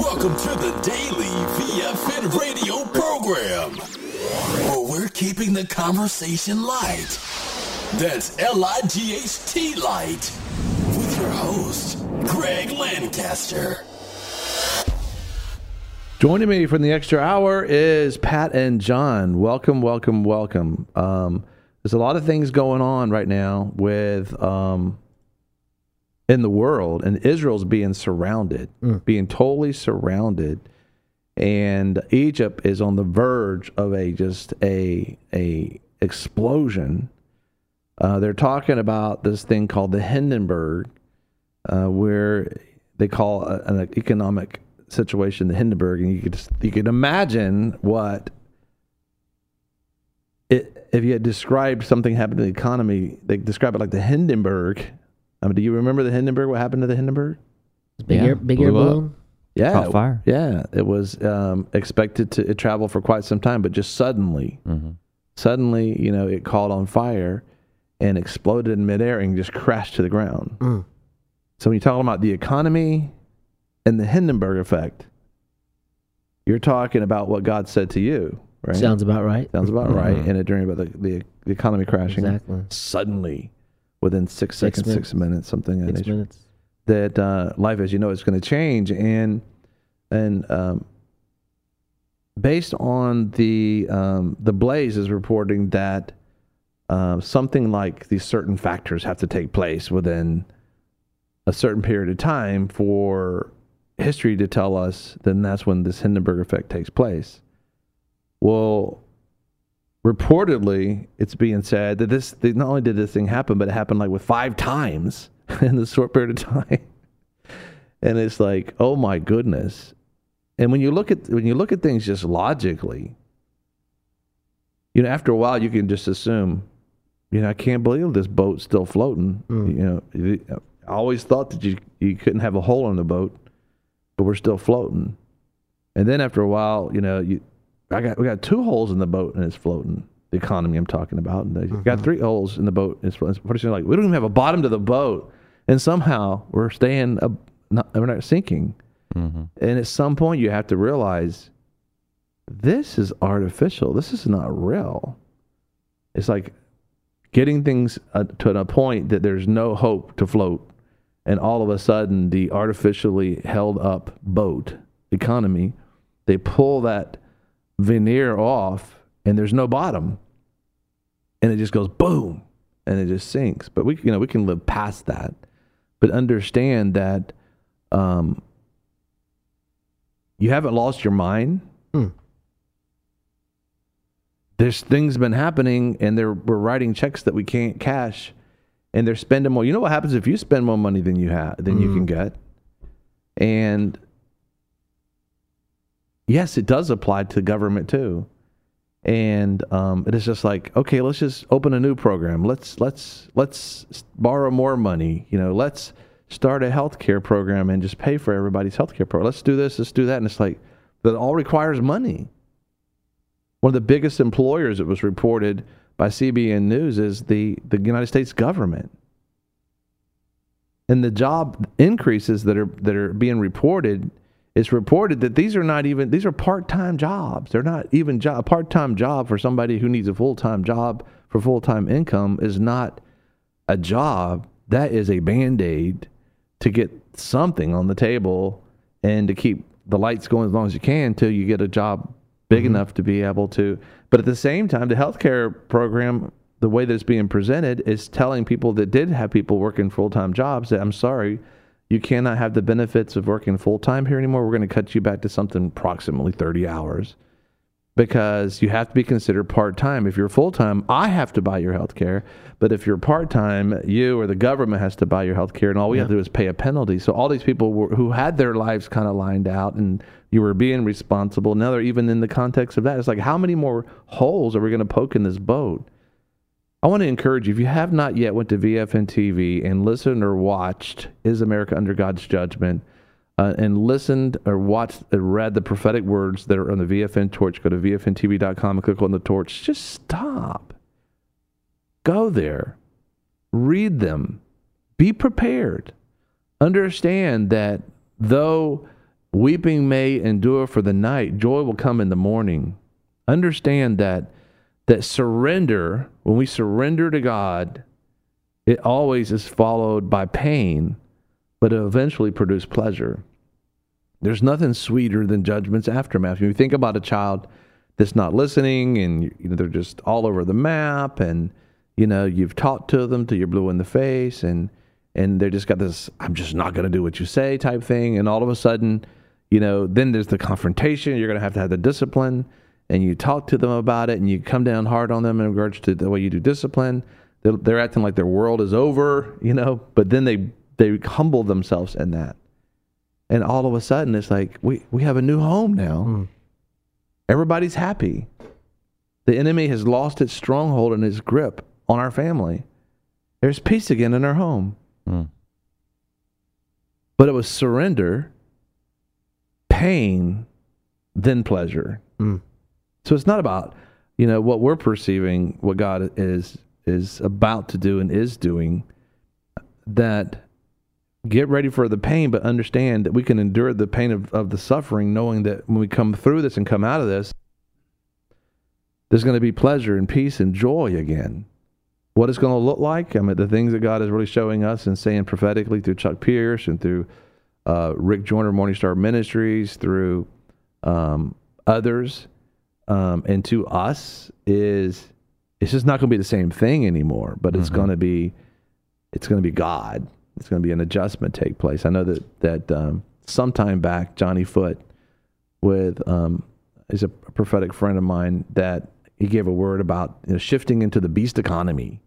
Welcome to the daily VFN radio program, where we're keeping the conversation light. That's L-I-G-H-T light. With your host, Greg Lancaster. Joining me from the extra hour is Pat and John. Welcome. There's a lot of things going on right now with in the world, and Israel's being surrounded, being totally surrounded, and Egypt is on the verge of a explosion. They're talking about this thing called the Hindenburg, where they call an economic situation the Hindenburg, and you could imagine what it, if you had described something happened to the economy. They describe it like the Hindenburg. I mean, do you remember the Hindenburg? What happened to the Hindenburg? Big air balloon. Yeah, caught fire. Yeah, it was expected to travel for quite some time, but just suddenly, it caught on fire and exploded in midair and just crashed to the ground. So when you're talking about the economy and the Hindenburg effect, you're talking about what God said to you, right? Sounds about right. Right. And it during about the economy crashing. Exactly. Suddenly, within 6 seconds, 6 minutes, something. 6 minutes. That life, as you know, is going to change, and based on the Blaze is reporting that something like these certain factors have to take place within a certain period of time for history to tell us, then that's when this Hindenburg effect takes place. Well, reportedly, it's being said that not only did this thing happen, but it happened like with 5 times in this short period of time. And it's like, oh my goodness. And when you look at things just logically, after a while you can just assume, I can't believe this boat's still floating. I always thought that you couldn't have a hole in the boat, but we're still floating. And then after a while, we got 2 holes in the boat and it's floating. The economy I'm talking about. And they got 3 holes in the boat. It's pretty soon like, we don't even have a bottom to the boat. And somehow we're we're not sinking. And at some point you have to realize this is artificial. This is not real. It's like getting things to a point that there's no hope to float. And all of a sudden the artificially held up boat economy, they pull that veneer off and there's no bottom, and it just goes boom and it just sinks. But we can live past that, but understand that you haven't lost your mind. There's things been happening, and we're writing checks that we can't cash, and they're spending more. You know what happens if you spend more money than you can get? And yes, it does apply to government too. And it is just like, okay, let's just open a new program. Let's borrow more money. Let's start a healthcare program and just pay for everybody's healthcare program. Let's do this, let's do that. And it's like, that all requires money. One of the biggest employers, it was reported by CBN News, is the United States government. And the job increases that are being reported, it's reported that these are part-time jobs. They're not even a part-time job for somebody who needs a full-time job for full-time income is not a job. That is a Band-Aid to get something on the table and to keep the lights going as long as you can until you get a job big enough to be able to. But at the same time, the healthcare program, the way that it's being presented, is telling people that did have people working full-time jobs that, I'm sorry, you cannot have the benefits of working full-time here anymore. We're going to cut you back to something approximately 30 hours because you have to be considered part-time. If you're full-time, I have to buy your health care. But if you're part-time, you or the government has to buy your health care, and all we have to do is pay a penalty. So all these people who had their lives kind of lined out and you were being responsible, now they're even in the context of that. It's like, how many more holes are we going to poke in this boat? I want to encourage you, if you have not yet went to VFN TV and listened or watched Is America Under God's Judgment, and listened or watched or read the prophetic words that are on the VFN torch, go to VFNTV.com and click on the torch. Just stop. Go there. Read them. Be prepared. Understand that though Weeping may endure for the night, joy will come in the morning. Understand that surrender, when we surrender to God, it always is followed by pain, but it eventually produces pleasure. There's nothing sweeter than judgment's aftermath. When you think about a child that's not listening and they're just all over the map, and you've talked to them till you're blue in the face, and they just got this "I'm just not going to do what you say" type thing, and all of a sudden, then there's the confrontation. You're going to have the discipline, and you talk to them about it, and you come down hard on them in regards to the way you do discipline. They're acting like their world is over, but then they humble themselves in that. And all of a sudden, it's like, we have a new home now. Everybody's happy. The enemy has lost its stronghold and its grip on our family. There's peace again in our home. But it was surrender, pain, then pleasure. So it's not about, what we're perceiving, what God is about to do and is doing, that get ready for the pain, but understand that we can endure the pain of the suffering, knowing that when we come through this and come out of this, there's going to be pleasure and peace and joy again. What it's going to look like, the things that God is really showing us and saying prophetically through Chuck Pierce and through Rick Joyner, Morningstar Ministries, through others, and to us, it's just not going to be the same thing anymore, but it's going to be God. It's going to be an adjustment take place. I know that sometime back, Johnny Foote is a prophetic friend of mine, that he gave a word about shifting into the beast economy,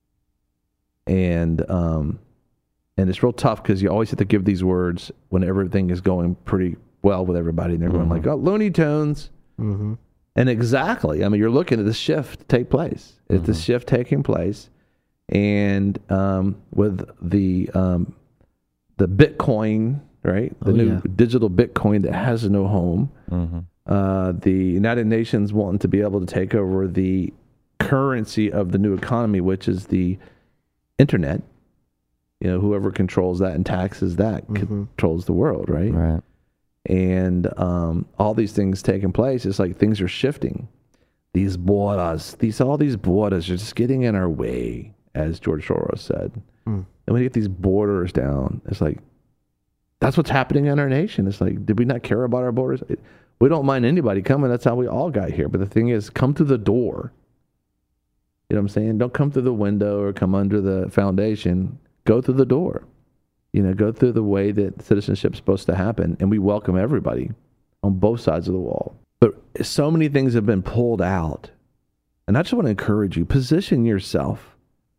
and it's real tough because you always have to give these words when everything is going pretty well with everybody, and they're going like, "Oh, Looney Tunes," and exactly. You're looking at this shift take place. It's the shift taking place. And with the Bitcoin, right? The new digital Bitcoin that has no home. The United Nations wanting to be able to take over the currency of the new economy, which is the internet. Whoever controls that and taxes that controls the world, right? Right. And all these things taking place, it's like things are shifting. These borders are just getting in our way, as George Soros said. And when you get these borders down, it's like, that's what's happening in our nation. It's like, did we not care about our borders? We don't mind anybody coming. That's how we all got here. But the thing is, come through the door. You know what I'm saying? Don't come through the window or come under the foundation. Go through the door. Go through the way that citizenship's supposed to happen. And we welcome everybody on both sides of the wall. But so many things have been pulled out. And I just want to encourage you, position yourself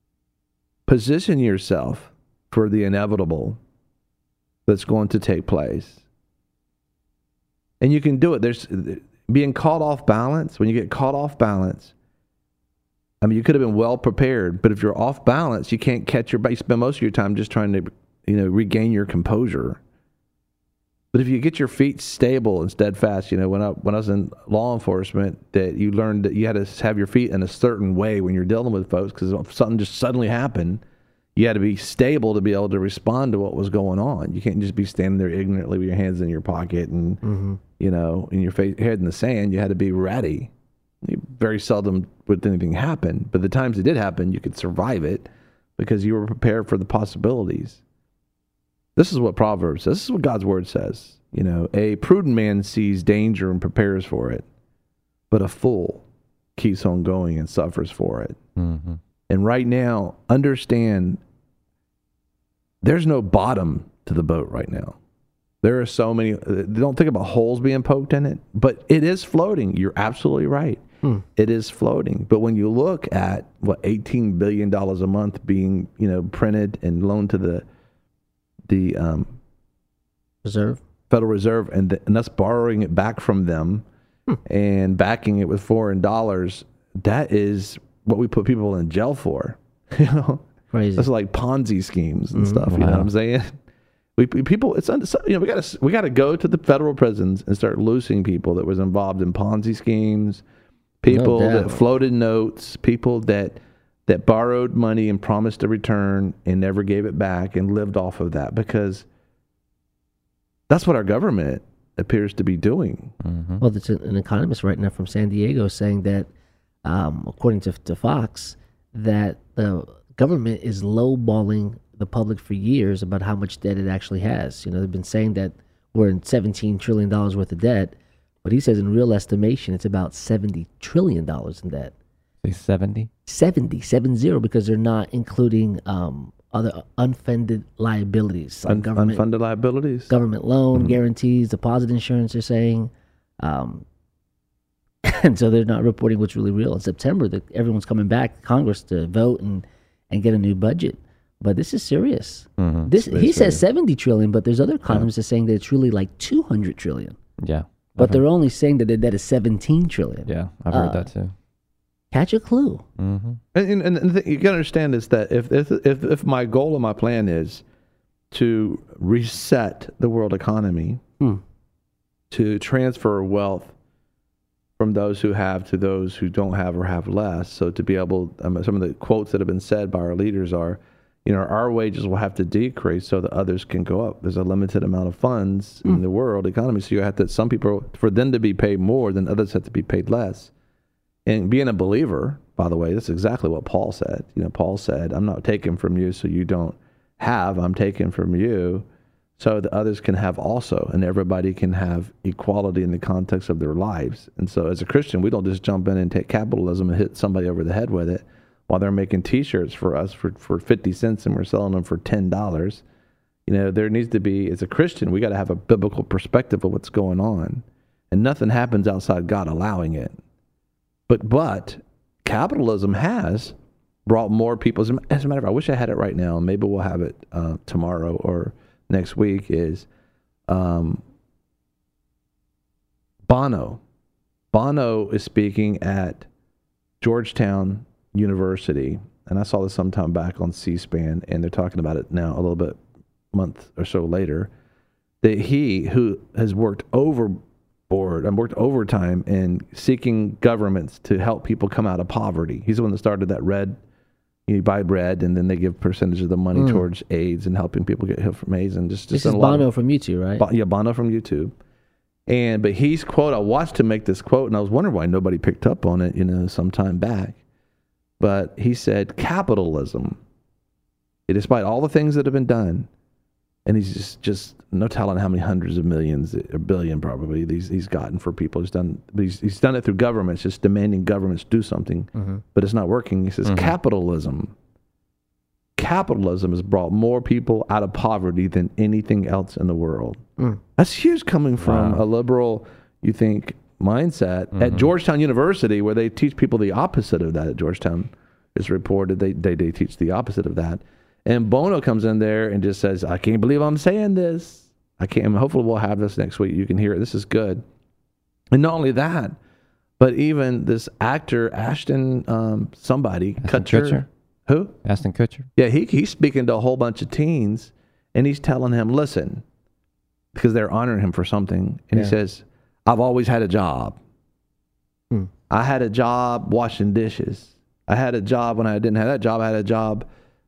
for the inevitable that's going to take place. And you can do it. There's being caught off balance. When you get caught off balance, you could have been well prepared, but if you're off balance, you can't catch you spend most of your time just trying to, regain your composure. But if you get your feet stable and steadfast, when I was in law enforcement, that you learned that you had to have your feet in a certain way when you're dealing with folks, because if something just suddenly happened, you had to be stable to be able to respond to what was going on. You can't just be standing there ignorantly with your hands in your pocket and, in your head in the sand. You had to be ready. Very seldom would anything happen, but the times it did happen, you could survive it because you were prepared for the possibilities. This is what Proverbs says. This is what God's word says. A prudent man sees danger and prepares for it, but a fool keeps on going and suffers for it. And right now, understand there's no bottom to the boat right now. There are so many, don't think about holes being poked in it, but it is floating. You're absolutely right. It is floating. But when you look at $18 billion a month being, printed and loaned to the Federal Reserve, and us borrowing it back from them and backing it with foreign dollars, that is what we put people in jail for. Crazy. That's like Ponzi schemes and stuff. You know what I'm saying? We got to go to the federal prisons and start loosing people that was involved in Ponzi schemes, people that floated notes, people that borrowed money and promised a return and never gave it back and lived off of that, because That's what our government appears to be doing. Mm-hmm. Well, there's an economist right now from San Diego saying that, according to Fox, that the government is lowballing the public for years about how much debt it actually has. You know, they've been saying that we're in $17 trillion worth of debt, but he says in real estimation it's about $70 trillion in debt. Say 70? 70, because they're not including other unfunded liabilities. Like unfunded liabilities? Government loan guarantees, deposit insurance, they're saying. And so they're not reporting what's really real. In September, everyone's coming back to Congress to vote and get a new budget. But this is serious. Mm-hmm. He says 70 trillion, but there's other economists that are saying that it's really like 200 trillion. Yeah. But they're only saying that their debt is 17 trillion. Yeah, I've heard that too. Catch a clue. Mm-hmm. And the thing you got to understand is that if my goal and my plan is to reset the world economy, to transfer wealth from those who have to those who don't have or have less, so to be able, some of the quotes that have been said by our leaders are, our wages will have to decrease so that others can go up. There's a limited amount of funds in the world economy, so you have to, some people, for them to be paid more, then others have to be paid less. And being a believer, by the way, that's exactly what Paul said. Paul said, I'm not taking from you so you don't have, I'm taking from you so that others can have also, and everybody can have equality in the context of their lives. And so as a Christian, we don't just jump in and take capitalism and hit somebody over the head with it while they're making T-shirts for us for 50 cents and we're selling them for $10. There needs to be, as a Christian, we got to have a biblical perspective of what's going on. And nothing happens outside God allowing it. But capitalism has brought more people. As a matter of fact, I wish I had it right now. Maybe we'll have it tomorrow or next week. Is Bono. Bono is speaking at Georgetown University, and I saw this sometime back on C-SPAN, and they're talking about it now a little bit, month or so later, that he, who has worked overtime in seeking governments to help people come out of poverty. He's the one that started that you buy bread and then they give percentage of the money towards AIDS and helping people get healed from AIDS. And just this is Bono from YouTube, right? Bono from YouTube. But he's quote, I watched him make this quote and I was wondering why nobody picked up on it, some time back. But he said, capitalism, despite all the things that have been done, and he's just no telling how many hundreds of millions, a billion probably, he's gotten for people. He's done it through governments, just demanding governments do something, but it's not working. He says, capitalism has brought more people out of poverty than anything else in the world. That's huge coming from a liberal, you think, mindset. At Georgetown University, where they teach people the opposite of that. At Georgetown, it's reported they teach the opposite of that. And Bono comes in there and just says, I can't believe I'm saying this. I can't. Hopefully we'll have this next week. You can hear it. This is good. And not only that, but even this actor, Ashton Kutcher. Who? Ashton Kutcher. Yeah, he's speaking to a whole bunch of teens, and he's telling him, listen, because they're honoring him for something. And he says, I've always had a job. I had a job washing dishes. I had a job when I didn't have that job. I had a job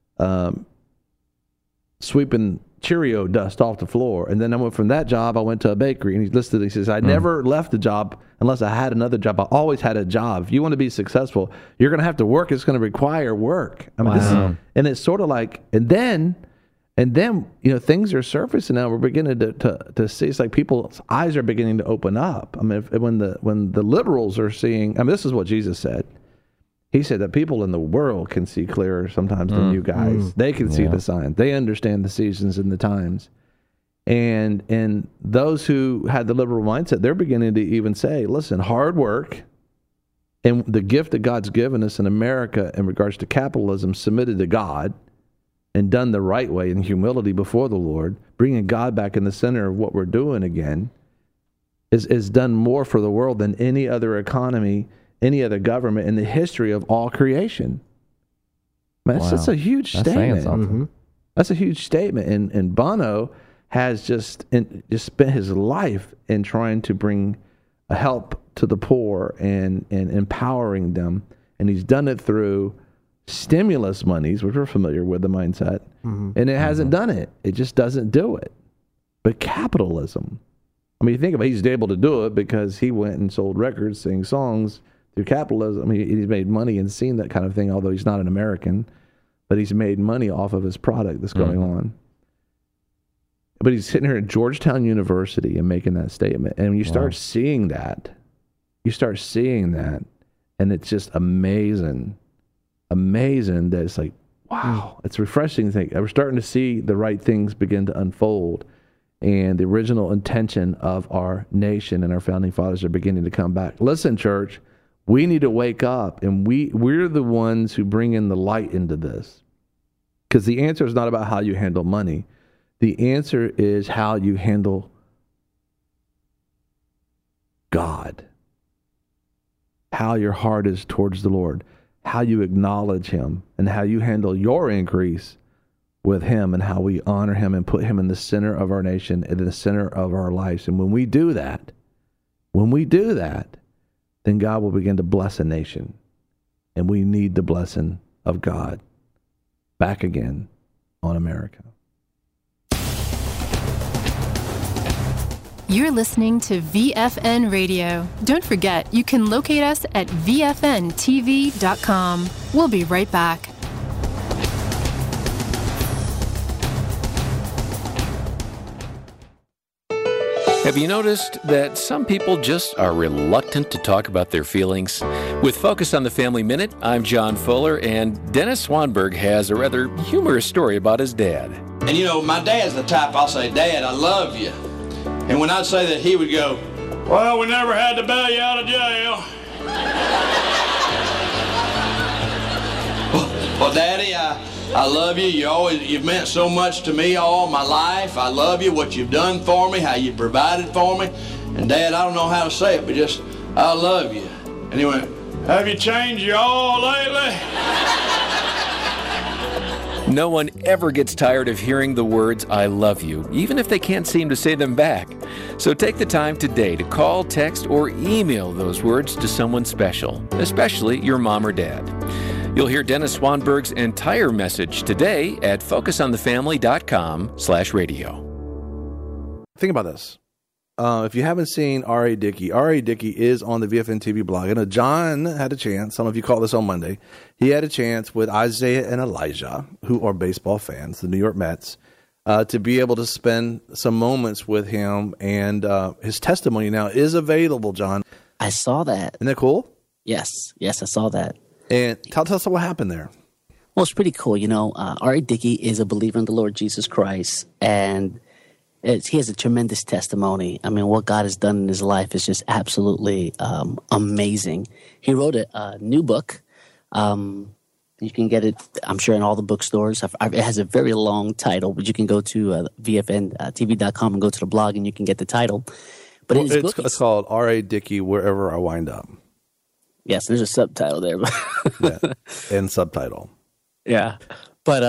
sweeping Cheerio dust off the floor. And then I went from that job, I went to a bakery. And he says, I never left the job unless I had another job. I always had a job. If you want to be successful, you're going to have to work. It's going to require work. I mean, and it's sort of like, and then, things are surfacing now. We're beginning to see, it's like people's eyes are beginning to open up. I mean, when the liberals are seeing, this is what Jesus said. He said that people in the world can see clearer sometimes than you guys. They can see the signs. They understand the seasons and the times. And those who had the liberal mindset, they're beginning to even say, listen, hard work and the gift that God's given us in America in regards to capitalism, submitted to God and done the right way in humility before the Lord, bringing God back in the center of what we're doing again, is done more for the world than any other economy, any other government in the history of all creation. That's a huge statement. That's a huge statement. And Bono has just spent his life in trying to bring a help to the poor and empowering them. And he's done it through stimulus monies, which we're familiar with the mindset. And it hasn't done it. It just doesn't do it. But capitalism, I mean, you think about it, he's able to do it because he went and sold records, sang songs through capitalism. I mean, he's made money and seen that kind of thing, although he's not an American, but he's made money off of his product that's going on. But he's sitting here at Georgetown University and making that statement. And when you start seeing that, and it's just amazing that it's like, wow, it's refreshing to think. We're starting to see the right things begin to unfold. And the original intention of our nation and our founding fathers are beginning to come back. Listen, church, we need to wake up, and we're the ones who bring in the light into this. Because the answer is not about how you handle money. The answer is how you handle God. How your heart is towards the Lord. How you acknowledge him, and how you handle your increase with him, and how we honor him and put him in the center of our nation and in the center of our lives. And when we do that, then God will begin to bless a nation. And we need the blessing of God back again on America. You're listening to VFN Radio. Don't forget, you can locate us at VFNTV.com. We'll be right back. Have you noticed that some people just are reluctant to talk about their feelings? With Focus on the Family Minute, I'm John Fuller, and Dennis Swanberg has a rather humorous story about his dad. And you know, my dad's the type I'll say, Dad, I love you. And when I'd say that, he would go, well, we never had to bail you out of jail. Well, Daddy, I love you. You've meant so much to me all my life. I love you, what you've done for me, how you provided for me. And Dad, I don't know how to say it, but just, I love you. And he went, have you changed your all lately? No one ever gets tired of hearing the words, I love you, even if they can't seem to say them back. So take the time today to call, text, or email those words to someone special, especially your mom or dad. You'll hear Dennis Swanberg's entire message today at focusonthefamily.com/radio. Think about this. If you haven't seen R.A. Dickey, R.A. Dickey is on the VFN TV blog. I know John had a chance. Some of you called this on Monday. He had a chance with Isaiah and Elijah, who are baseball fans, the New York Mets, to be able to spend some moments with him. And his testimony now is available, John. I saw that. Isn't that cool? Yes, I saw that. And tell us what happened there. Well, it's pretty cool. You know, R.A. Dickey is a believer in the Lord Jesus Christ, and he has a tremendous testimony. I mean, what God has done in his life is just absolutely amazing. He wrote a new book. You can get it, I'm sure, in all the bookstores. It has a very long title, but you can go to VFNTV.com and go to the blog, and you can get the title. But it's called R.A. Dickey, Wherever I Wind Up. Yes, there's a subtitle there. Yeah, and subtitle. Yeah, but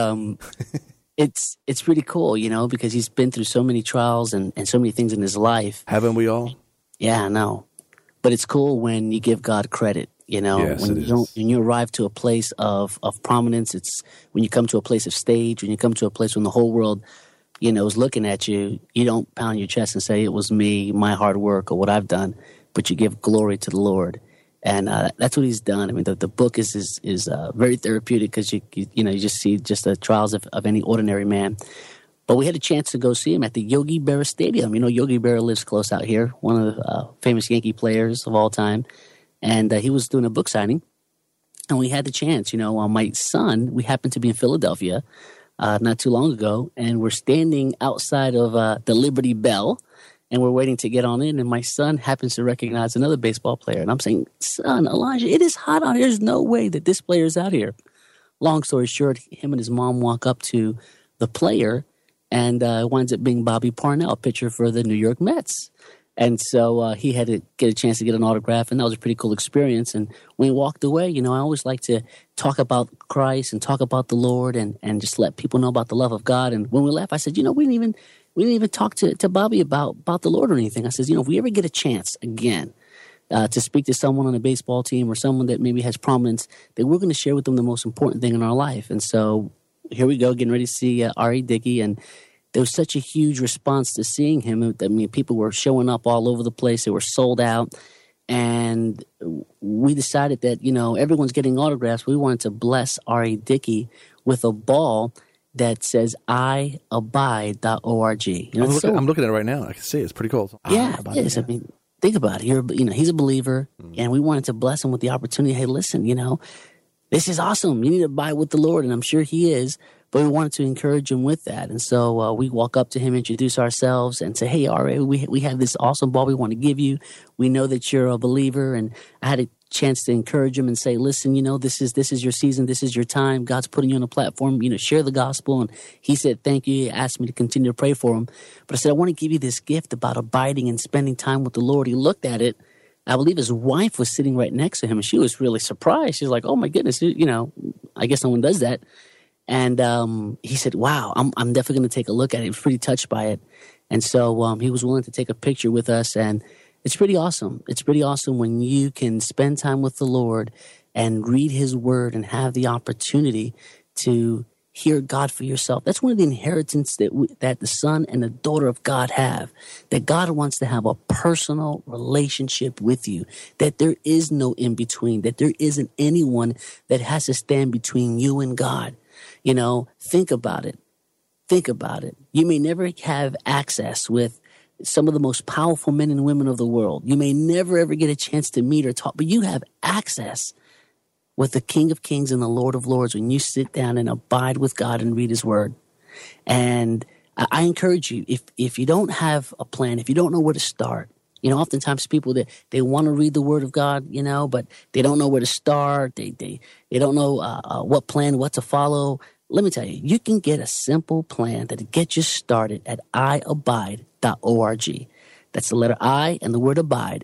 it's pretty cool, you know, because he's been through so many trials and so many things in his life. Haven't we all? Yeah, I know. But it's cool when you give God credit, you know. Yes, when you arrive to a place of prominence, it's when you come to a place of stage, when you come to a place when the whole world, you know, is looking at you, you don't pound your chest and say it was me, my hard work, or what I've done, but you give glory to the Lord. And that's what he's done. I mean, the book is very therapeutic because you just see just the trials of any ordinary man. But we had a chance to go see him at the Yogi Berra Stadium. You know, Yogi Berra lives close out here, one of the famous Yankee players of all time. And he was doing a book signing. And we had the chance, you know, my son, we happened to be in Philadelphia not too long ago. And we're standing outside of the Liberty Bell. And we're waiting to get on in, and my son happens to recognize another baseball player. And I'm saying, son, Elijah, it is hot out here. There's no way that this player's out here. Long story short, him and his mom walk up to the player, and it winds up being Bobby Parnell, pitcher for the New York Mets. And so he had to get a chance to get an autograph, and that was a pretty cool experience. And when he walked away, you know, I always like to talk about Christ and talk about the Lord and just let people know about the love of God. And when we left, I said, you know, we didn't even talk to Bobby about the Lord or anything. I said, you know, if we ever get a chance again to speak to someone on a baseball team or someone that maybe has prominence, that we're going to share with them the most important thing in our life. And so here we go, getting ready to see R.A. Dickey. And there was such a huge response to seeing him. I mean, people were showing up all over the place. They were sold out. And we decided that, everyone's getting autographs. We wanted to bless R.A. Dickey with a ball that says iabide.org. I'm looking at it right now. I can see it. It's pretty cool. Yeah, it is. I mean, think about it. He's a believer, and we wanted to bless him with the opportunity. Hey, listen, this is awesome. You need to abide with the Lord, and I'm sure he is. But we wanted to encourage him with that. And so we walk up to him, introduce ourselves, and say, hey, R.A., we have this awesome ball we want to give you. We know that you're a believer. And I had a chance to encourage him and say, listen, this is your season. This is your time. God's putting you on a platform, share the gospel. And he said, thank you. He asked me to continue to pray for him. But I said, I want to give you this gift about abiding and spending time with the Lord. He looked at it. I believe his wife was sitting right next to him, and she was really surprised. She's like, oh, my goodness, I guess no one does that. And he said, wow, I'm definitely going to take a look at it. He was pretty touched by it. And so he was willing to take a picture with us. And it's pretty awesome. It's pretty awesome when you can spend time with the Lord and read his word and have the opportunity to hear God for yourself. That's one of the inheritance that the son and the daughter of God have, that God wants to have a personal relationship with you, that there is no in between, that there isn't anyone that has to stand between you and God. Think about it. Think about it. You may never have access with some of the most powerful men and women of the world. You may never, ever get a chance to meet or talk, but you have access with the King of Kings and the Lord of Lords when you sit down and abide with God and read his word. And I encourage you, if you don't have a plan, if you don't know where to start, oftentimes people they want to read the word of God, but they don't know where to start. They don't know what plan, what to follow. Let me tell you, you can get a simple plan that'll get you started at iabide.org. That's the letter I and the word abide,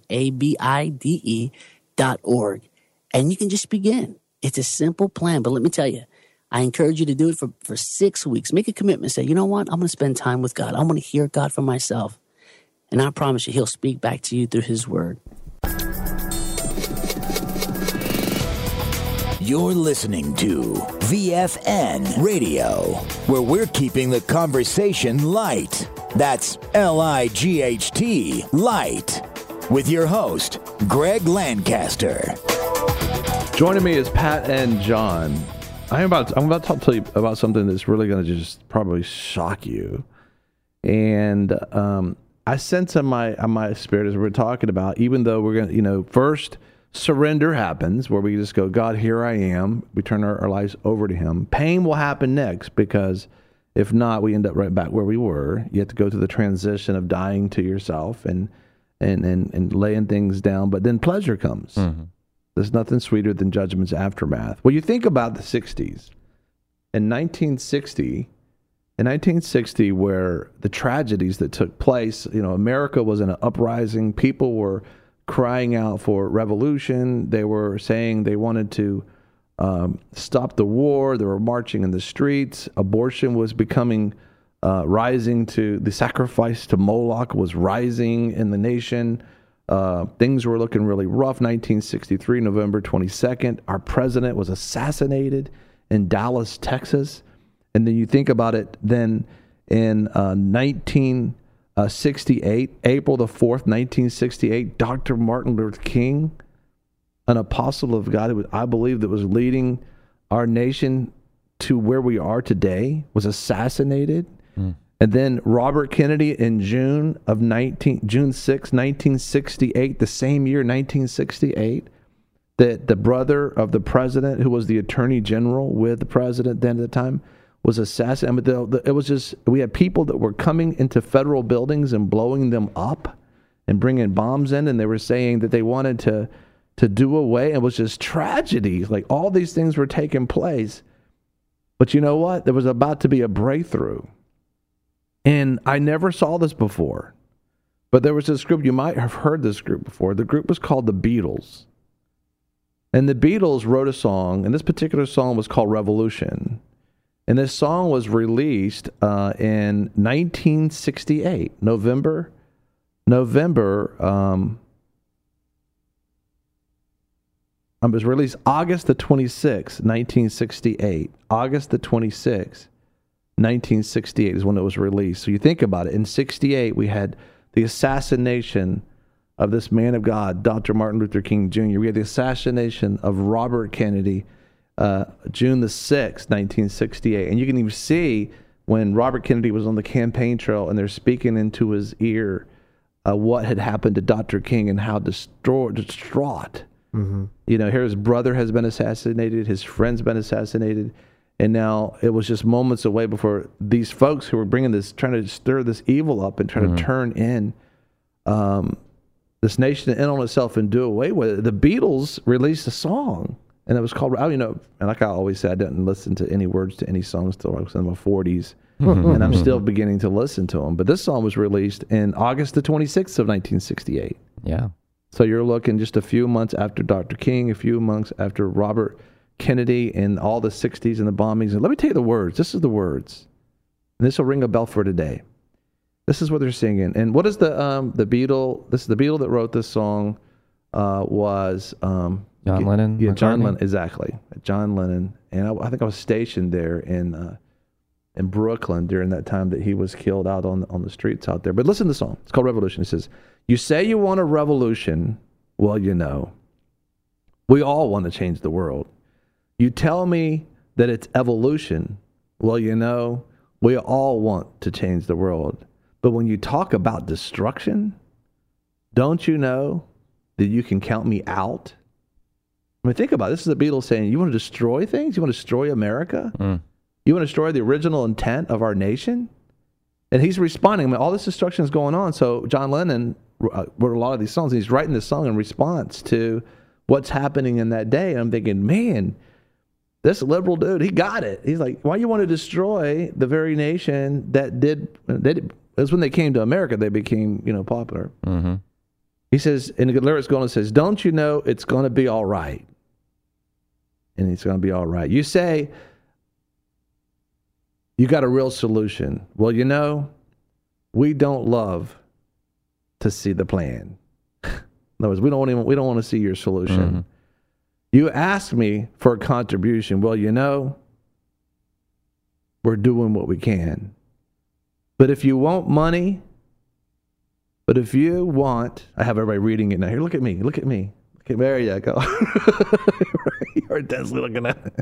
ABIDE.org. And you can just begin. It's a simple plan, but let me tell you, I encourage you to do it for 6 weeks. Make a commitment. Say, you know what? I'm going to spend time with God. I'm going to hear God for myself. And I promise you, he'll speak back to you through his word. You're listening to VFN Radio, where we're keeping the conversation light. That's L-I-G-H-T, light. With your host, Greg Lancaster. Joining me is Pat and John. I'm about to tell you about something that's really going to just probably shock you. And I sense in my spirit as we're talking about, even though we're going to, first surrender happens where we just go, God, here I am. We turn our lives over to him. Pain will happen next, because if not, we end up right back where we were. You have to go through the transition of dying to yourself and laying things down. But then pleasure comes. Mm-hmm. There's nothing sweeter than judgment's aftermath. Well, you think about the 60s. In 1960, where the tragedies that took place, America was in an uprising. People were crying out for revolution. They were saying they wanted to stop the war. They were marching in the streets. Abortion was becoming rising to the sacrifice to Moloch was rising in the nation. Things were looking really rough. 1963, November 22nd, our president was assassinated in Dallas, Texas. And then you think about it, then in 1968, April the 4th, 1968, Dr. Martin Luther King, an apostle of God, I believe that was leading our nation to where we are today, was assassinated. Mm. And then Robert Kennedy in June 6, 1968, the same year, 1968, that the brother of the president, who was the attorney general with the president then at the time, was assassinated. I mean, it was just, we had people that were coming into federal buildings and blowing them up and bringing bombs in, and they were saying that they wanted to do away. It was just tragedy. Like, all these things were taking place. But you know what? There was about to be a breakthrough. And I never saw this before. But there was this group, you might have heard this group before. The group was called the Beatles. And the Beatles wrote a song, and this particular song was called Revolution. And this song was released in 1968, November. It was released August the 26th, 1968. August the 26th, 1968 is when it was released. So you think about it. In 68, we had the assassination of this man of God, Dr. Martin Luther King Jr. We had the assassination of Robert Kennedy, June the 6th, 1968. And you can even see when Robert Kennedy was on the campaign trail and they're speaking into his ear what had happened to Dr. King and how distraught. Mm-hmm. You know, here his brother has been assassinated, his friend's been assassinated, and now it was just moments away before these folks who were bringing this, trying to stir this evil up and trying to turn in this nation in on itself and do away with it. The Beatles released a song, and it was called, you know, and like I always said, I didn't listen to any words to any songs till I was in my 40s, and I'm still beginning to listen to them. But this song was released in August the 26th of 1968. Yeah. So you're looking just a few months after Dr. King, a few months after Robert Kennedy and all the 60s and the bombings. And let me tell you the words. This is the words. And this will ring a bell for today. This is what they're singing. And what is the Beatle? This is the Beatle that wrote this song. Was John Lennon? Yeah, McCartney? John Lennon, exactly. John Lennon. And I think I was stationed there in Brooklyn during that time that he was killed out on the streets out there. But listen to the song. It's called Revolution. It says, "You say you want a revolution. Well, you know, we all want to change the world. You tell me that it's evolution. Well, you know, we all want to change the world. But when you talk about destruction, don't you know that you can count me out?" I mean, think about it. This is the Beatles saying, you want to destroy things? You want to destroy America? You want to destroy the original intent of our nation? And he's responding. I mean, all this destruction is going on. So John Lennon wrote a lot of these songs. And he's writing this song in response to what's happening in that day. And I'm thinking, man, this liberal dude, he got it. He's like, why you want to destroy the very nation that did that's when they came to America, they became, you know, popular. Mm-hmm. He says, and the lyrics go on and says, don't you know it's going to be all right? And it's going to be all right. You say you got a real solution. Well, you know, we don't love to see the plan. In other words, we don't want to see your solution. Mm-hmm. You ask me for a contribution. Well, you know, we're doing what we can. But if you want money, I have everybody reading it now. Here, look at me. There you go. You're intensely looking at it.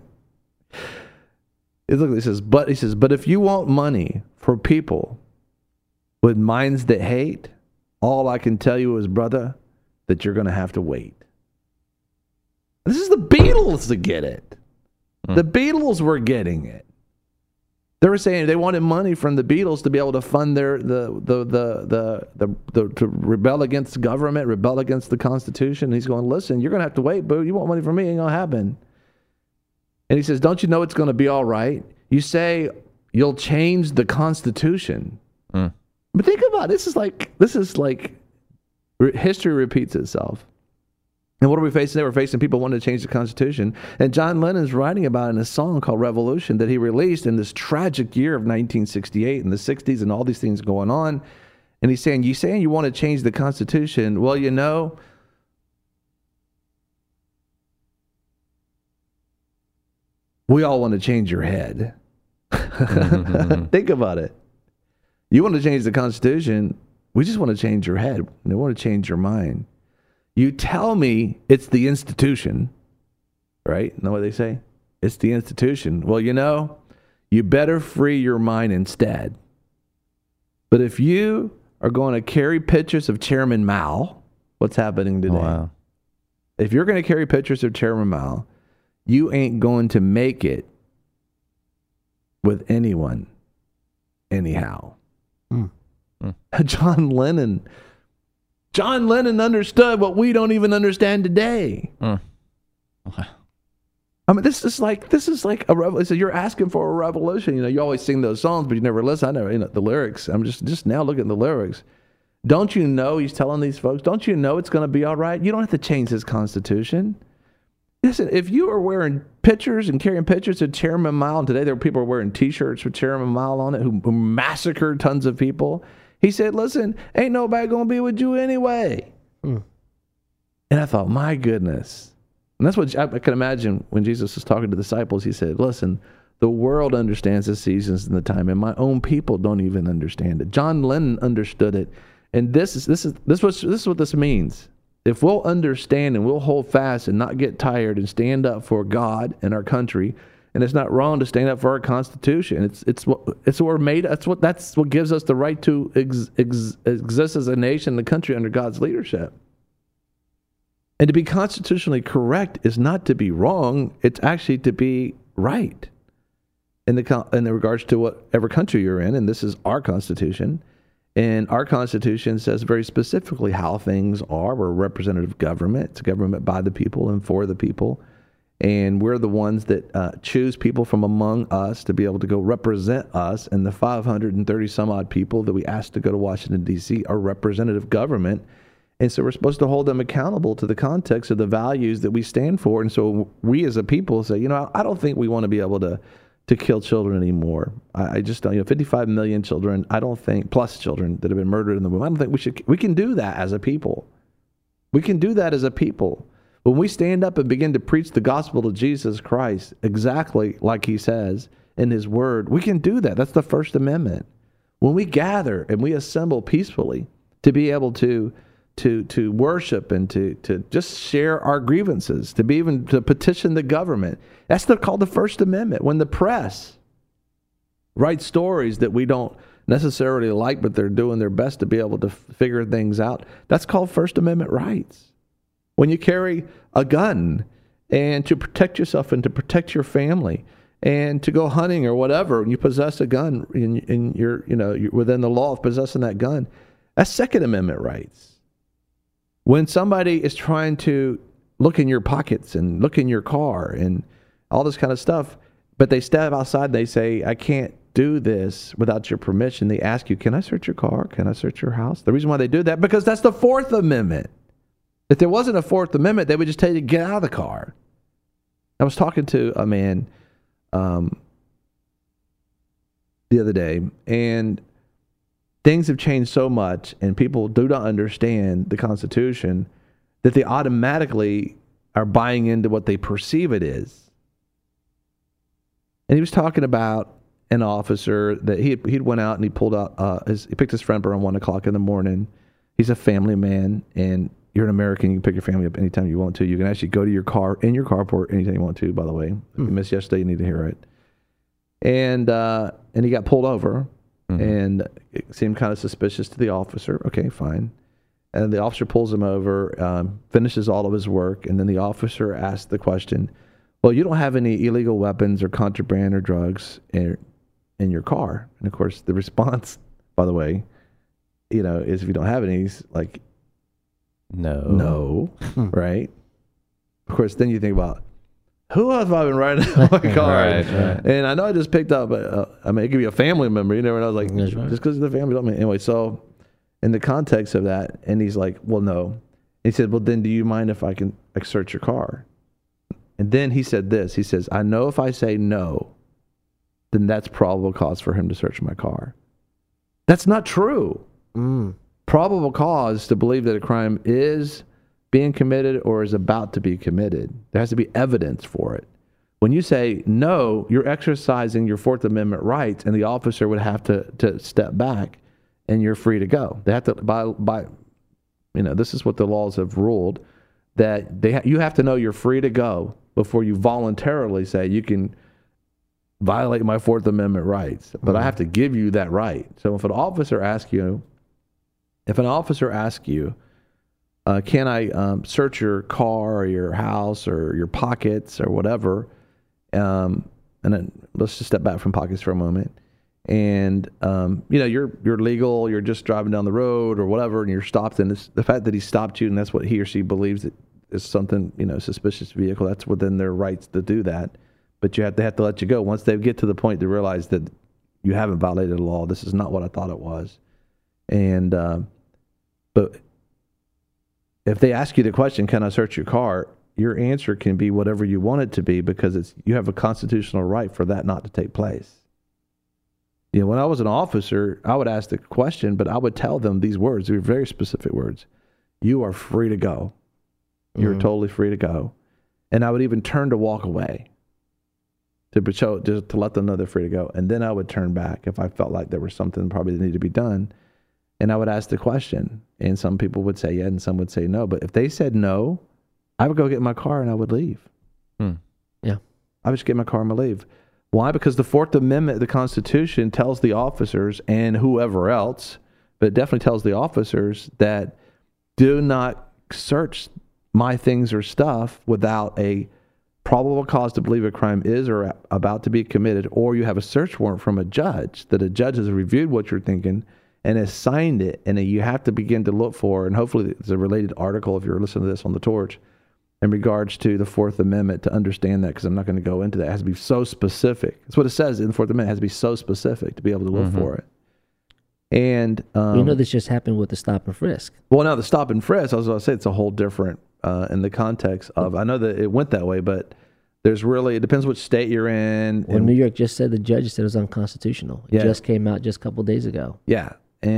He says, but if you want money for people with minds that hate, all I can tell you is, brother, that you're going to have to wait. This is the Beatles that get it. The Beatles were getting it. They were saying they wanted money from the Beatles to be able to fund their to rebel against the government, rebel against the Constitution. And he's going, listen, you're going to have to wait, boo. You want money from me? It ain't going to happen. And he says, don't you know it's going to be all right? You say you'll change the Constitution. But think about it. This is like history repeats itself. And what are we facing there? We're facing people wanting to change the Constitution. And John Lennon's writing about it in a song called Revolution that he released in this tragic year of 1968 and the 60s and all these things going on. And he's saying, you want to change the Constitution? Well, you know, we all want to change your head. Think about it. You want to change the Constitution. We just want to change your head. We want to change your mind. You tell me it's the institution, right? Know what they say? It's the institution. Well, you know, you better free your mind instead. But if you are going to carry pictures of Chairman Mao, what's happening today? Wow. If you're going to carry pictures of Chairman Mao, you ain't going to make it with anyone anyhow. John Lennon understood what we don't even understand today. I mean, this is like a revolution. You're asking for a revolution. You know, you always sing those songs, but you never listen. I never, you know, the lyrics. I'm just now looking at the lyrics. Don't you know, he's telling these folks, don't you know it's going to be all right? You don't have to change this Constitution. Listen, if you are wearing pictures and carrying pictures of Chairman Mao, and today there were people wearing T-shirts with Chairman Mao on it who massacred tons of people. He said, listen, ain't nobody going to be with you anyway. And I thought, my goodness. And that's what I can imagine when Jesus was talking to the disciples. He said, listen, The world understands the seasons and the time, and my own people don't even understand it. John Lennon understood it, and this is what this means. If we'll understand and we'll hold fast and not get tired and stand up for God and our country, and it's not wrong to stand up for our Constitution. It's what we're made. That's what gives us the right to exist as a nation, and the country under God's leadership. And to be constitutionally correct is not to be wrong. It's actually to be right. In the regards to whatever country you're in, and this is our Constitution, and our Constitution says very specifically how things are. We're a representative government. It's a government by the people and for the people, and we're the ones that choose people from among us to be able to go represent us, and the 530 some odd people that we asked to go to Washington, D.C. are representative government, and so we're supposed to hold them accountable to the context of the values that we stand for, and so we as a people say, I don't think we want to be able to kill children anymore. I just don't, 55 million children, I don't think, plus children that have been murdered in the womb. I don't think we can do that as a people. We can do that as a people. When we stand up and begin to preach the gospel of Jesus Christ, exactly like he says in his word, we can do that. That's the First Amendment. When we gather and we assemble peacefully to be able to worship and to just share our grievances, to petition the government. That's called the First Amendment. When the press writes stories that we don't necessarily like, but they're doing their best to be able to figure things out, that's called First Amendment rights. When you carry a gun and to protect yourself and to protect your family and to go hunting or whatever, and you possess a gun and you're within the law of possessing that gun, that's Second Amendment rights. When somebody is trying to look in your pockets and look in your car and all this kind of stuff, but they step outside and they say, I can't do this without your permission. They ask you, can I search your car? Can I search your house? The reason why they do that, because that's the Fourth Amendment. If there wasn't a Fourth Amendment, they would just tell you to get out of the car. I was talking to a man the other day, and things have changed so much, and people do not understand the Constitution that they automatically are buying into what they perceive it is. And he was talking about an officer that he'd went out and he pulled out he picked his friend up around 1 o'clock in the morning. He's a family man, and you're an American. You can pick your family up anytime you want to. You can actually go to your car in your carport anytime you want to. By the way, if you missed yesterday, you need to hear it. And he got pulled over. Mm-hmm. And it seemed kind of suspicious to the officer. Okay, fine. And the officer pulls him over, finishes all of his work, and then the officer asks the question, well, you don't have any illegal weapons or contraband or drugs in your car. And, of course, the response, by the way, is if you don't have any, he's like, No. Right? Of course, then you think about, who else have I been riding in my car? Right. And I know I just picked up, it could be a family member, and I was like, just because of the family, don't mean. Anyway, so in the context of that, and he's like, well, no. And he said, well, then do you mind if I can search your car? And then he said this, he says, I know if I say no, then that's probable cause for him to search my car. That's not true. Probable cause to believe that a crime is being committed or is about to be committed. There has to be evidence for it. When you say no, you're exercising your Fourth Amendment rights, and the officer would have to step back, and you're free to go. They have to this is what the laws have ruled, that you have to know you're free to go before you voluntarily say you can violate my Fourth Amendment rights. But I have to give you that right. So if an officer asks you, can I search your car or your house or your pockets or whatever? And then let's just step back from pockets for a moment. And you're legal. You're just driving down the road or whatever, and you're stopped. And the fact that he stopped you, and that's what he or she believes that is something, suspicious vehicle. That's within their rights to do that. But they have to let you go once they get to the point to realize that you haven't violated the law. This is not what I thought it was. And but if they ask you the question, can I search your car? Your answer can be whatever you want it to be, because you have a constitutional right for that not to take place. When I was an officer, I would ask the question, but I would tell them these words. They were very specific words. You are free to go. You're totally free to go. And I would even turn to walk away just to let them know they're free to go. And then I would turn back if I felt like there was something probably that needed to be done. And I would ask the question. And some people would say yeah, and some would say no. But if they said no, I would go get in my car and I would leave. Yeah. I would just get in my car and I would leave. Why? Because the Fourth Amendment of the Constitution tells the officers and whoever else, but it definitely tells the officers that do not search my things or stuff without a probable cause to believe a crime is or about to be committed, or you have a search warrant from a judge that a judge has reviewed what you're thinking and has signed it, and you have to begin to look for, and hopefully there's a related article if you're listening to this on The Torch, in regards to the Fourth Amendment to understand that, because I'm not going to go into that. It has to be so specific. That's what it says in the Fourth Amendment. It has to be so specific to be able to look for it. And this just happened with the stop and frisk. Well, now the stop and frisk, I was going to say it's a whole different in the context of, I know that it went that way, but there's really, it depends which state you're in. Well, New York just said, the judge said it was unconstitutional. It just came out just a couple of days ago. Yeah.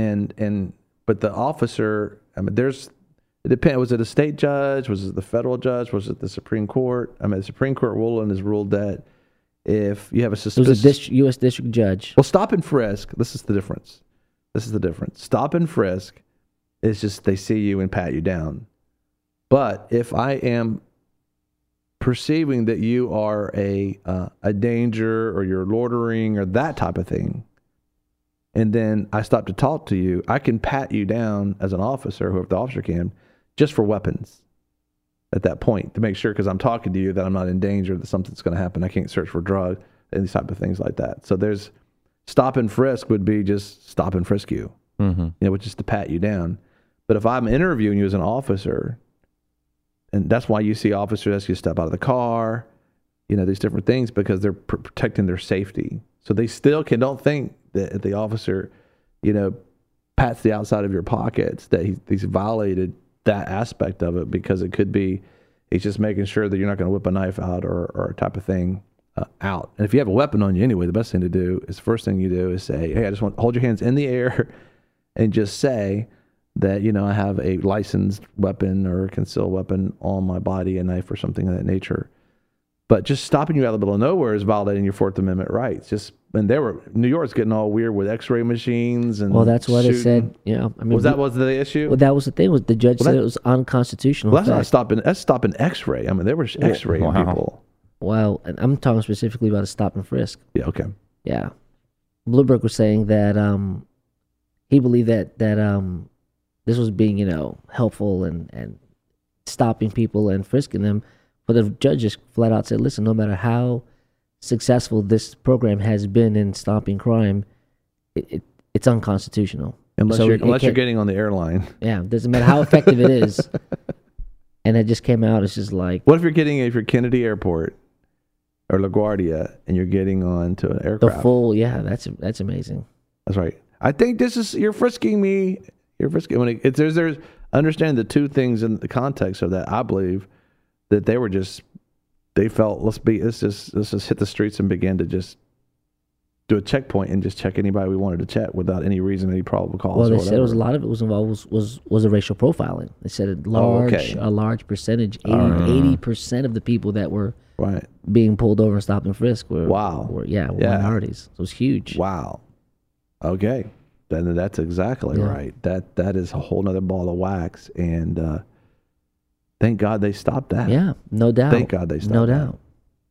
But the officer, I mean, it depends. Was it a state judge? Was it the federal judge? Was it the Supreme Court? I mean, the Supreme Court ruling has ruled that if you have a suspicious... It was a U.S. district judge. Well, stop and frisk, this is the difference. Stop and frisk is just they see you and pat you down. But if I am perceiving that you are a danger or you're loitering or that type of thing, and then I stop to talk to you, I can pat you down as an officer, whoever the officer can, just for weapons at that point to make sure, because I'm talking to you, that I'm not in danger, that something's going to happen. I can't search for drugs and these type of things like that. So there's stop and frisk would be just stop and frisk you, which is to pat you down. But if I'm interviewing you as an officer, and that's why you see officers ask you to step out of the car, these different things, because they're protecting their safety. So they still don't think that the officer, pats the outside of your pockets, that he's violated that aspect of it, because it could be he's just making sure that you're not going to whip a knife out or type of thing out. And if you have a weapon on you anyway, the best thing to do is, first thing you do is say, hey, I just want to hold your hands in the air and just say that, I have a licensed weapon or a concealed weapon on my body, a knife or something of that nature. But just stopping you out of the middle of nowhere is violating your Fourth Amendment rights. New York's getting all weird with X-ray machines and. Well, that's what shooting. it said. Yeah, I mean, was the issue? Well, that was the thing. Was the judge said it was unconstitutional? Well, that's not stopping. That's stopping X-ray. I mean, there was X-raying people. Well, and I'm talking specifically about a stop and frisk. Yeah. Okay. Yeah, Bloomberg was saying that he believed that this was being helpful and stopping people and frisking them. But the judge just flat out said, listen, no matter how successful this program has been in stopping crime, it's unconstitutional. Unless you're getting on the airline. Yeah, it doesn't matter how effective it is. And it just came out, it's just like... What if you're Kennedy Airport or LaGuardia and you're getting on to an aircraft? That's amazing. That's right. I think you're frisking me. You're frisking. There's understand the two things in the context of that, I believe, that they felt, let's just hit the streets and begin to just do a checkpoint and just check anybody we wanted to check without any reason, any probable cause. Well, they said a lot of it was involved was a racial profiling. They said a large percentage, 80% of the people that were being pulled over and stopped and frisked were minorities. So it was huge. Wow. Okay. Then that's exactly right. That is a whole nother ball of wax, and thank God they stopped that. Yeah, no doubt. Thank God they stopped that. No doubt.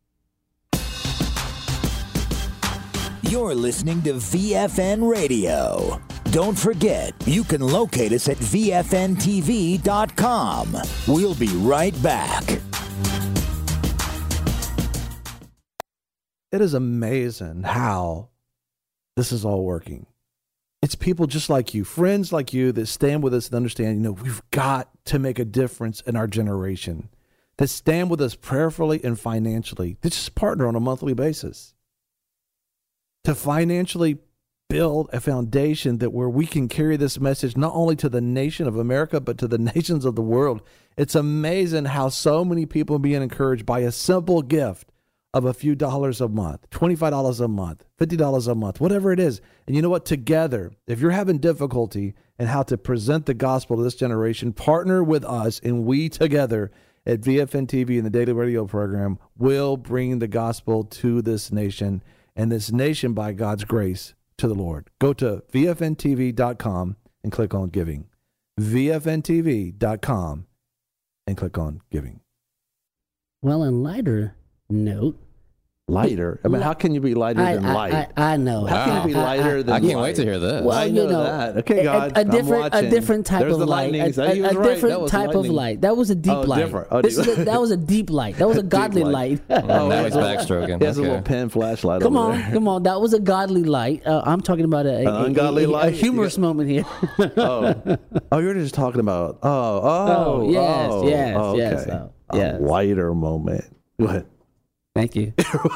You're listening to VFN Radio. Don't forget, you can locate us at VFNTV.com. We'll be right back. It is amazing how this is all working. It's people just like you, friends like you, that stand with us and understand, we've got to make a difference in our generation, that stand with us prayerfully and financially, that just partner on a monthly basis to financially build a foundation where we can carry this message not only to the nation of America, but to the nations of the world. It's amazing how so many people are being encouraged by a simple gift of a few dollars a month, $25 a month, $50 a month, whatever it is. And you know what? Together, if you're having difficulty in how to present the gospel to this generation, partner with us, and we together, at VFN TV and the daily radio program will bring the gospel to this nation, and this nation, by God's grace, to the Lord. Go to VFNTV.com and click on giving. VFNTV.com and click on giving. Well, on lighter note. Lighter? I mean, how can you be lighter than light? I know. How can you be lighter than light? I can't wait to hear this. Well, I know that. Okay, God, a different type There's of the light. lightnings. A He was right. different That was type of lightning. light. That was a deep light. Different. Oh, That was a deep light. That was a godly light. Now he's backstroking. He has a Okay. little pen flashlight Come over on, there. come on. That was a godly light. I'm talking about An ungodly light? a humorous moment here. Oh, you're just talking about, yes. okay. Yes. A lighter moment. Go ahead. Thank you.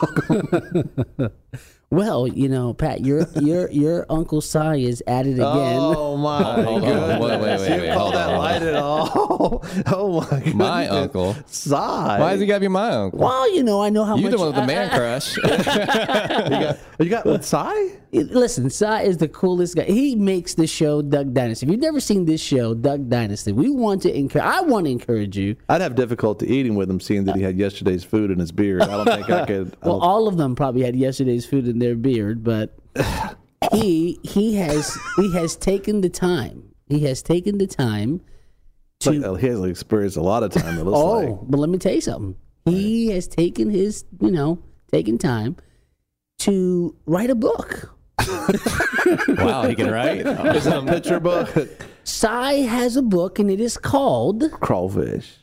Well, you know, Pat, your Uncle Si is at it again. Oh my Hold on. Wait. Call Hold that on. light at all? Oh my goodness. My uncle. Si. Why does he gotta be my uncle? Well, you know, I know how You much. the one with the man crush. You got what, Si? Listen, Si is the coolest guy. He makes the show Duck Dynasty. If you've never seen this show, Duck Dynasty, I want to encourage you. I'd have difficulty eating with him, seeing that he had yesterday's food in his beard. I don't think I could. Well, all of them probably had yesterday's food in their beard, but he has taken the time. He has taken the time to. He has experienced a lot of time. It looks like. But let me tell you something. He has taken taken time to write a book. Wow, he can write. Is it a picture book? Si has a book, and it is called Crawfish.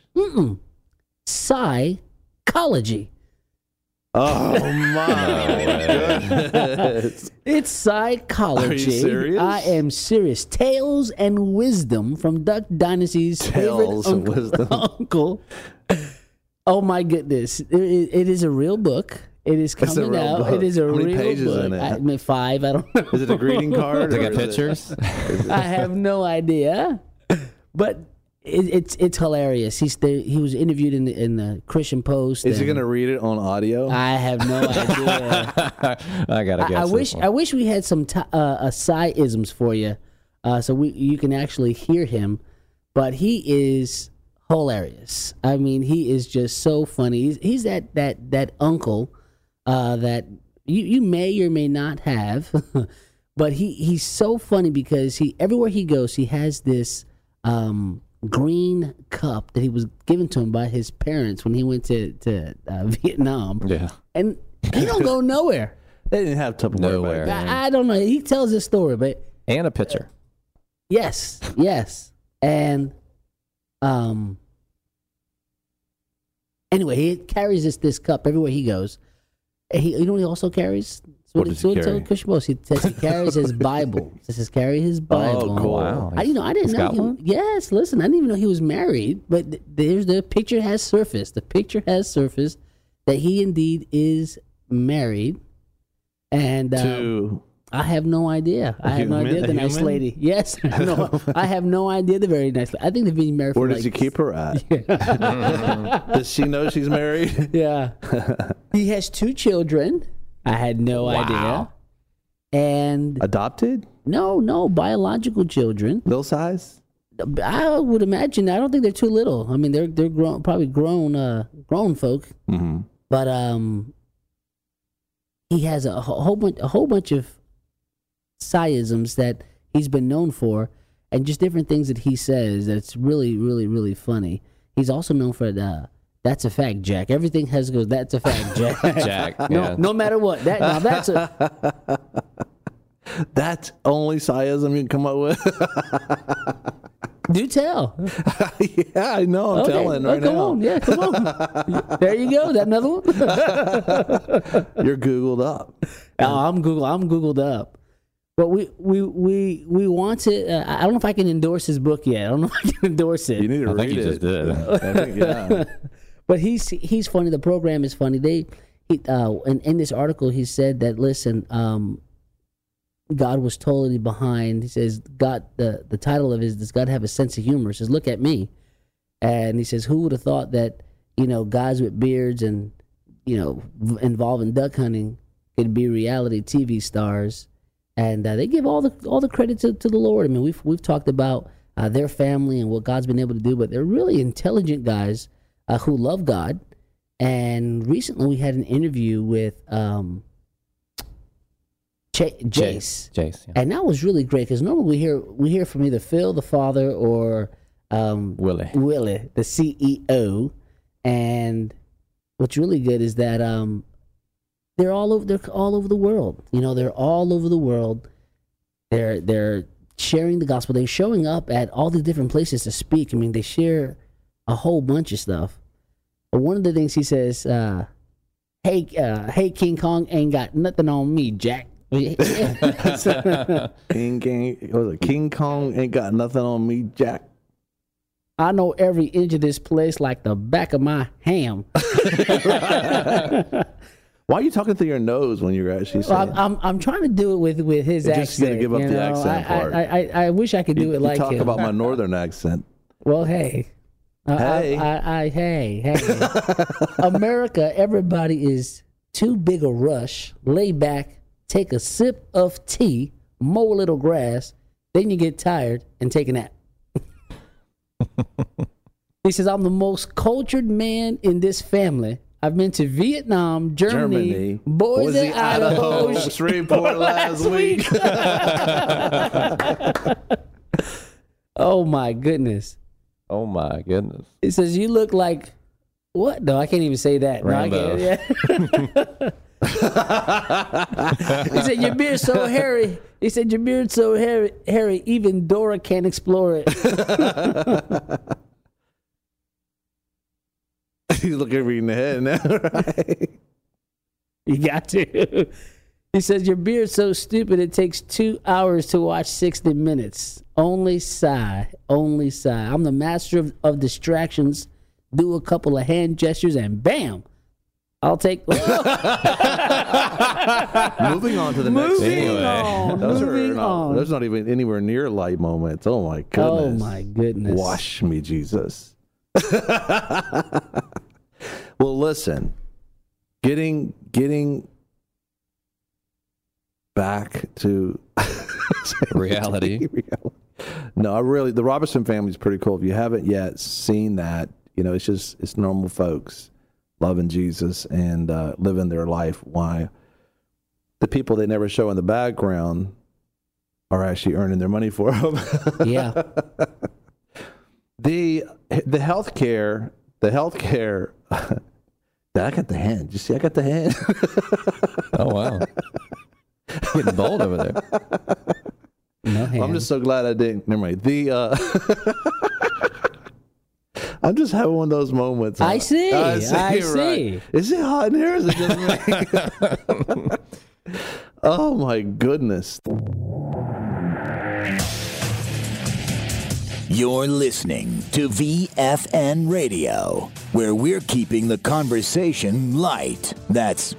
Psychology. Oh my goodness! It's Psychology. Are you serious? I am serious. Tales and wisdom from Duck Dynasty's Tales and favorite wisdom. uncle. Oh my goodness! It is a real book. It is It's a coming real out. book. It is a How many real pages book. in it? I mean, 5. I don't know. Is it a greeting card? They or got is it- pictures. I have no idea, but it's hilarious. He was interviewed in the Christian Post. Is he and going to read it on audio? I have no idea. I gotta guess. I wish we had some Si-isms for you, so you can actually hear him. But he is hilarious. I mean, he is just so funny. He's that uncle that you may or may not have, but he's so funny because everywhere he goes, he has this green cup that he was given to him by his parents when he went to Vietnam. Yeah. And he don't go nowhere. They didn't have Tupperware Nowhere. back then. I don't know. He tells his story, but And a picture. yes, and anyway, he carries this cup everywhere he goes. And you know what he also carries? What does he carry? He says he carries his Bible. He says carry his Bible. Oh, cool. Wow. I didn't know. got one? Yes, listen, I didn't even know he was married. But there's the picture has surfaced. The picture has surfaced that he indeed is married, and To I have no idea. I have no human? idea. The A nice human? lady. Yes, no, I have no idea. The very nice. I think they've been married. where for does like, he keep her at? Does she know she's married? Yeah, he has 2 children. I had no idea. And Adopted? no biological children. Little size? I would imagine. I don't think they're too little. I mean, they're grown, probably grown folk. Mm-hmm. But he has a whole bunch of Si-isms that he's been known for, and just different things that he says. That's really, really, really funny. He's also known for that's a fact, Jack. Everything has to go. That's a fact, Jack. Jack. Yeah. No matter what. That's a. That's only Si-ism you can come up with? Do tell. Yeah, I know. I'm telling right come now. on. Yeah, come on. There you go. That another one? You're Googled up. I'm Googled up. But we want to. I don't know if I can endorse his book yet. I don't know if I can endorse it. You need to I read think you it. just did. I think, yeah. But he's funny. The program is funny. In this article he said that listen, God was totally behind. He says God. The title of it is "Does God have a sense of humor?" He says, "Look at me," and he says, "Who would have thought that guys with beards and involved in duck hunting could be reality TV stars?" And they give all the credit to the Lord. I mean, we've talked about their family and what God's been able to do, but they're really intelligent guys. who love God. And recently we had an interview with Jace. Jace, yeah. And that was really great because normally we hear from either Phil, the father, or Willie, the CEO. And what's really good is that they're all over the world. You know, they're all over the world. They're sharing the gospel. They're showing up at all the different places to speak. I mean, they share a whole bunch of stuff. But one of the things he says, hey, King Kong ain't got nothing on me, Jack. King Kong ain't got nothing on me, Jack. I know every inch of this place like the back of my ham. Why are you talking through your nose when you're actually saying? I'm trying to do it with his accent. Just gonna give up the accent part. I wish I could do it like him. Talk about my northern accent. Well, hey. Hey. America, everybody is too big a rush. Lay back, take a sip of tea, mow a little grass, then you get tired and take a nap. He says, I'm the most cultured man in this family. I've been to Vietnam, Germany, Boise, Idaho, Shreveport last week. Oh, my goodness. Oh, my goodness. He says, you look like, what? No, I can't even say that. Rambo. No, he said, your beard's so hairy. He said, your beard's so hairy, even Dora can't explore it. He's looking me in the head now, right? You got to. He says, your beard's so stupid it takes 2 hours to watch 60 Minutes. Only sigh. I'm the master of distractions. Do a couple of hand gestures and bam, I'll take. Moving on to the next. Those are not even anywhere near light moments. Oh my goodness. Oh my goodness. Wash me, Jesus. Well, listen, getting back to reality. No, the Robertson family is pretty cool. If you haven't yet seen that, you know, it's normal folks loving Jesus and living their life. Why the people they never show in the background are actually earning their money for them. Yeah. The healthcare. I got the hand. You see, I got the hand. Oh wow, getting bold over there. No hand. I'm just so glad I didn't. Never mind. I'm just having one of those moments. I see. Right. Is it hot in here? Is it just me? Oh my goodness. You're listening to VFN Radio, where we're keeping the conversation light. That's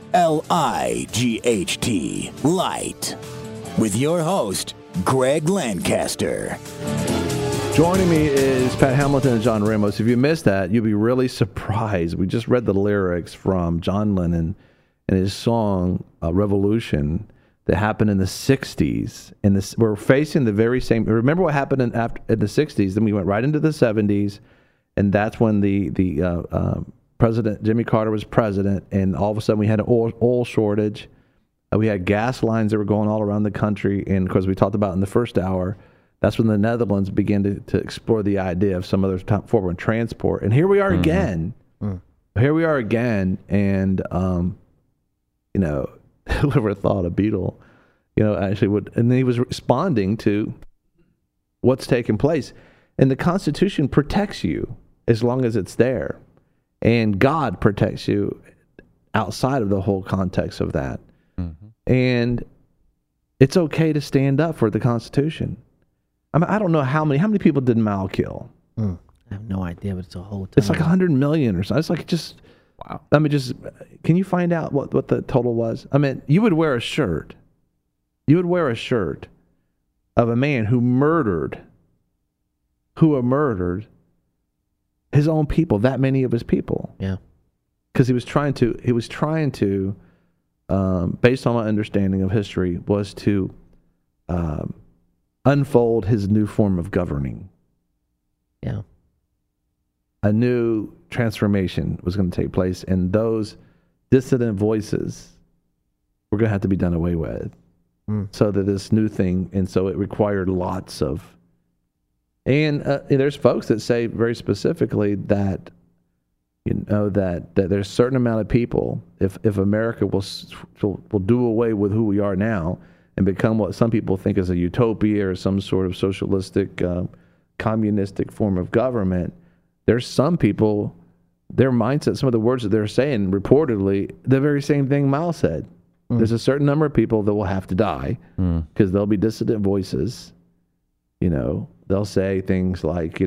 LIGHT, light. With your host, Greg Lancaster. Joining me is Pat Hamilton and John Ramos. If you missed that, you'll be really surprised. We just read the lyrics from John Lennon and his song Revolution that happened in the 60s. We're facing the very same. Remember what happened in the 60s? Then we went right into the 70s, and that's when the President Jimmy Carter was president, and all of a sudden we had an oil shortage. We had gas lines that were going all around the country, and of course we talked about in the first hour. That's when the Netherlands began to explore the idea of some other form of transport, and here we are again. Here we are again, and you know. Whoever thought a Beatle, you know, actually would, and then he was responding to what's taking place. And the Constitution protects you as long as it's there, and God protects you outside of the whole context of that. And it's okay to stand up for the Constitution. I mean, I don't know how many people did Mao kill. I have no idea, but it's a whole ton. It's like 100 million or something. It's like just. Wow. I mean, can you find out what the total was? I mean, you would wear a shirt. You would wear a shirt of a man who murdered his own people, that many of his people. Yeah. Because he was trying to, based on my understanding of history, was to unfold his new form of governing. Yeah. a new transformation was going to take place, and those dissident voices were going to have to be done away with. So that this new thing, and so it required lots of, and there's folks that say very specifically that, that there's a certain amount of people, if America will do away with who we are now and become what some people think is a utopia or some sort of socialistic, communistic form of government, there's some people, their mindset, some of the words that they're saying, reportedly, the very same thing Mao said. There's a certain number of people that will have to die because there'll be dissident voices. They'll say things like,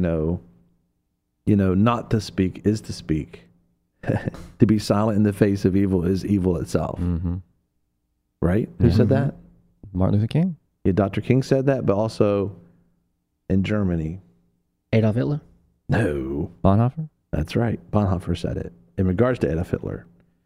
not to speak is to speak. To be silent in the face of evil is evil itself. Right? Who said that? Martin Luther King. Yeah, Dr. King said that, but also in Germany. Adolf Hitler? No. Bonhoeffer? That's right. Bonhoeffer said it in regards to Adolf Hitler.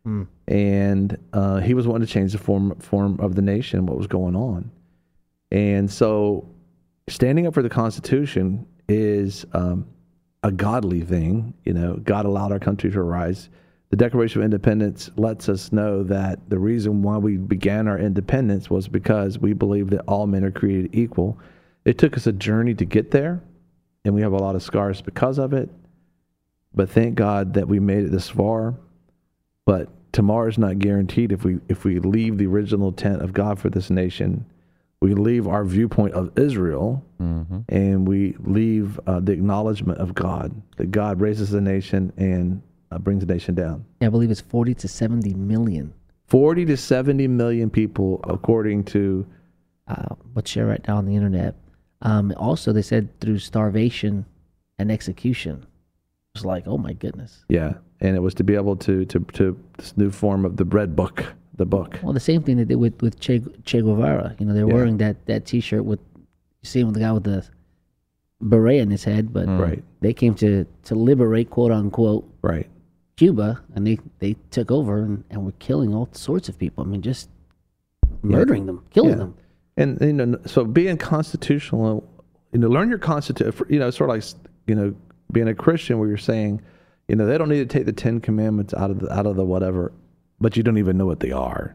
And he was wanting to change the form of the nation, what was going on. And so standing up for the Constitution is a godly thing. God allowed our country to rise. The Declaration of Independence lets us know that the reason why we began our independence was because we believe that all men are created equal. It took us a journey to get there, and we have a lot of scars because of it. But thank God that we made it this far. But tomorrow's not guaranteed if we leave the original intent of God for this nation. We leave our viewpoint of Israel, and we leave the acknowledgement of God, that God raises the nation and brings the nation down. Yeah, I believe it's 40 to 70 million. 40 to 70 million people, according to what's shared right now on the internet. Also, they said through starvation and execution. It's like, oh my goodness. Yeah. And it was to be able to this new form of the bread book, the book. Well, the same thing they did with Che Guevara. They're wearing that T-shirt with, you see him with the guy with the beret on his head, but they came to liberate, quote unquote, Cuba, and they took over and were killing all sorts of people. I mean, just murdering them, killing them. And so being constitutional, learn your constitution. Sort of like being a Christian, where you're saying, they don't need to take the 10 Commandments out of the whatever, but you don't even know what they are.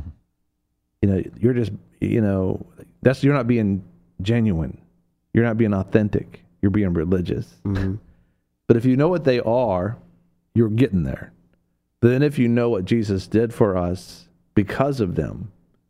You're just, you're not being genuine. You're not being authentic. You're being religious. But if you know what they are, you're getting there. But then if you know what Jesus did for us because of them,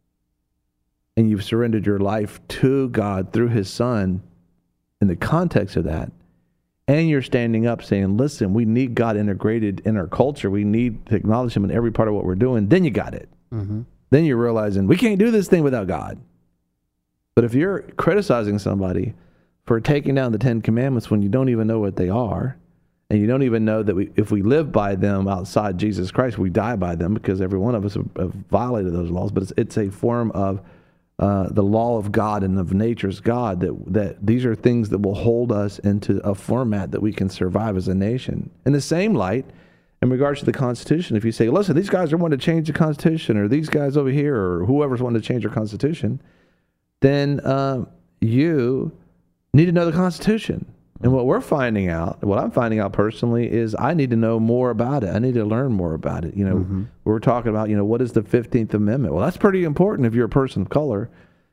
and you've surrendered your life to God through his Son in the context of that, and you're standing up saying, listen, we need God integrated in our culture. We need to acknowledge him in every part of what we're doing. Then you got it. Then you're realizing we can't do this thing without God. But if you're criticizing somebody for taking down the 10 Commandments when you don't even know what they are, and you don't even know that if we live by them outside Jesus Christ, we die by them, because every one of us have violated those laws. But it's a form of the law of God and of nature's God, that these are things that will hold us into a format that we can survive as a nation. In the same light, in regards to the Constitution, if you say, listen, these guys are wanting to change the Constitution, or these guys over here, or whoever's wanting to change their Constitution, then you need to know the Constitution. And what I'm finding out personally, is I need to know more about it. I need to learn more about it. We're talking about, what is the 15th Amendment? Well, that's pretty important if you're a person of color,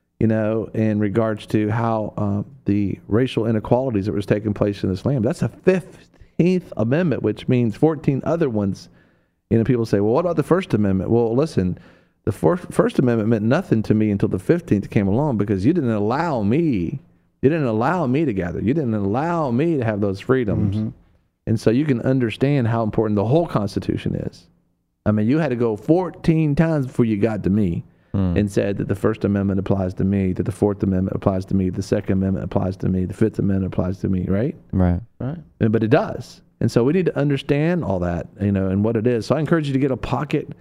in regards to how the racial inequalities that was taking place in this land. That's a 15th Amendment, which means 14 other ones. People say, well, what about the First Amendment? Well, listen, the First Amendment meant nothing to me until the 15th came along, because you didn't allow me to gather. You didn't allow me to have those freedoms. And so you can understand how important the whole Constitution is. I mean, you had to go 14 times before you got to me and said that the First Amendment applies to me, that the Fourth Amendment applies to me, the Second Amendment applies to me, the Fifth Amendment applies to me, right? Right. But it does. And so we need to understand all that, and what it is. So I encourage you to get a pocket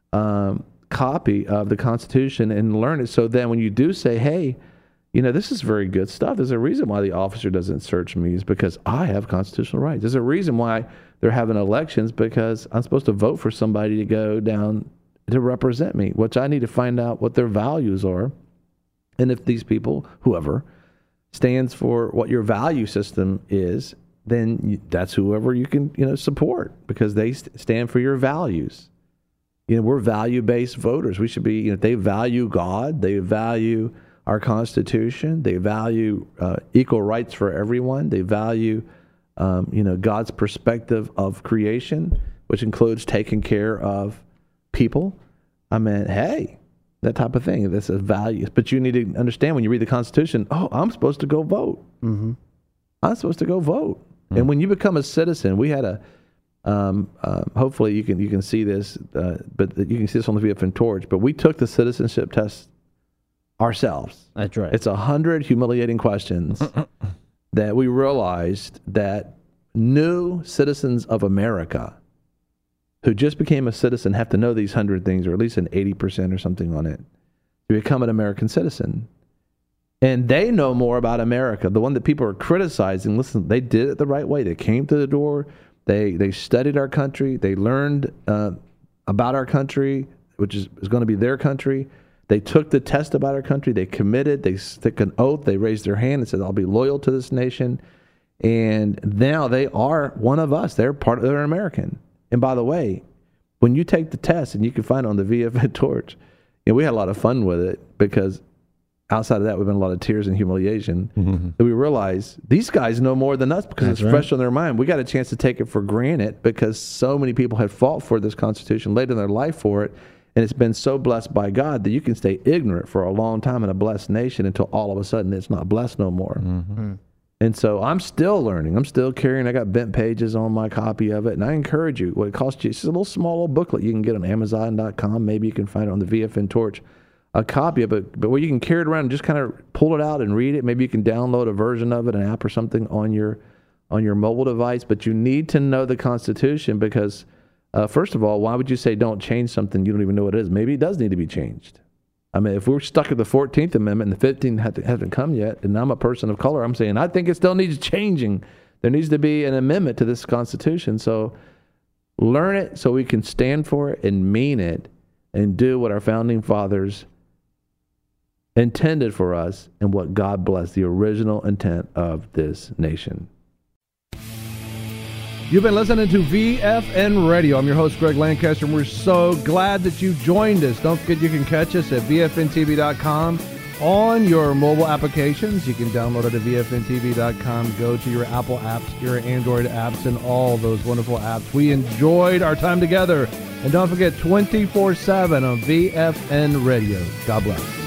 copy of the Constitution and learn it, so then when you do say, hey, this is very good stuff. There's a reason why the officer doesn't search me, is because I have constitutional rights. There's a reason why they're having elections, because I'm supposed to vote for somebody to go down to represent me, which I need to find out what their values are. And if these people, whoever, stands for what your value system is, then that's whoever you can support, because they stand for your values. We're value-based voters. We should be. They value God. They value our Constitution. They value equal rights for everyone. They value God's perspective of creation, which includes taking care of people. I mean, hey, that type of thing. That's a value. But you need to understand, when you read the Constitution, I'm supposed to go vote. Mm-hmm. I'm supposed to go vote. Mm-hmm. And when you become a citizen, we had a hopefully you can see this, but you can see this on the VFN Torch. But we took the citizenship test ourselves. That's right. It's 100 humiliating questions that we realized that new citizens of America who just became a citizen have to know these 100 things, or at least an 80% or something on it, to become an American citizen. And they know more about America. The one that people are criticizing, listen, they did it the right way. They came to the door. They studied our country. They learned about our country, which is going to be their country. They took the test about our country. They committed. They took an oath. They raised their hand and said, I'll be loyal to this nation. And now they are one of us. They're American. And by the way, when you take the test, and you can find it on the VFN Torch, we had a lot of fun with it, because outside of that, we've been a lot of tears and humiliation. Mm-hmm. And we realize these guys know more than us, because it's fresh on their mind. We got a chance to take it for granted, because so many people had fought for this Constitution, laid in their life for it, and it's been so blessed by God that you can stay ignorant for a long time in a blessed nation until all of a sudden it's not blessed no more. Mm-hmm. And so I'm still learning. I'm still carrying. I got bent pages on my copy of it. And I encourage you, what it costs you, it's a little small little booklet you can get on Amazon.com. Maybe you can find it on the VFN Torch, a copy of it, but where you can carry it around and just kind of pull it out and read it. Maybe you can download a version of it, an app or something on your mobile device. But you need to know the Constitution, because first of all, why would you say don't change something you don't even know what it is? Maybe it does need to be changed. I mean, if we're stuck at the 14th Amendment and the 15th hasn't come yet, and I'm a person of color, I'm saying I think it still needs changing. There needs to be an amendment to this Constitution. So learn it so we can stand for it and mean it and do what our founding fathers intended for us and what God blessed, the original intent of this nation. You've been listening to VFN Radio. I'm your host, Greg Lancaster, and we're so glad that you joined us. Don't forget you can catch us at VFNTV.com on your mobile applications. You can download it at VFNTV.com. Go to your Apple apps, your Android apps, and all those wonderful apps. We enjoyed our time together. And don't forget, 24/7 on VFN Radio. God bless.